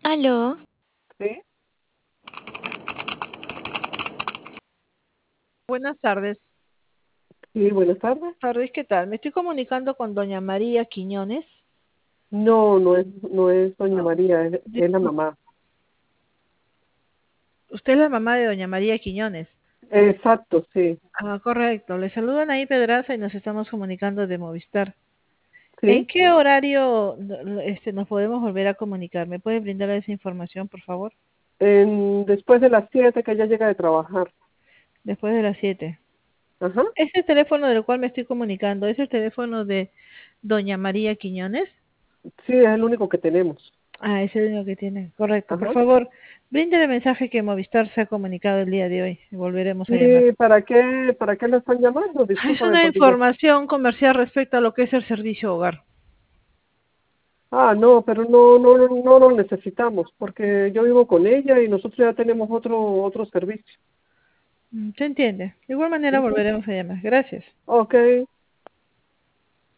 Aló, Sí, Buenas tardes. sí, buenas tardes. Tardes, ¿qué tal? Me estoy comunicando con doña María Quiñones. No, no es doña No. María, es la Disculpe, mamá. usted es la mamá de doña María Quiñones. Exacto, sí, Ah, correcto. Le saludan ahí Pedraza y nos estamos comunicando de Movistar. ¿En sí. qué horario nos podemos volver a comunicar? ¿Me puede brindar esa información, por favor? Después de las 7 que ella llega de trabajar. Después de las 7. Ajá. Ese teléfono del cual me estoy comunicando, ¿es el teléfono de doña María Quiñones? Sí, es el único que tenemos. Ah, ese es lo que tiene. Correcto. Por Ajá. favor, brinde el mensaje que Movistar se ha comunicado el día de hoy. Y volveremos a llamar. ¿Y para qué la están llamando? Es Discúlpame, una porque yo. información comercial respecto a lo que es el servicio hogar. Ah, no, pero no lo necesitamos, porque yo vivo con ella y nosotros ya tenemos otro servicio. ¿Se entiende? De igual manera Ujú. volveremos a llamar. Gracias. Ok.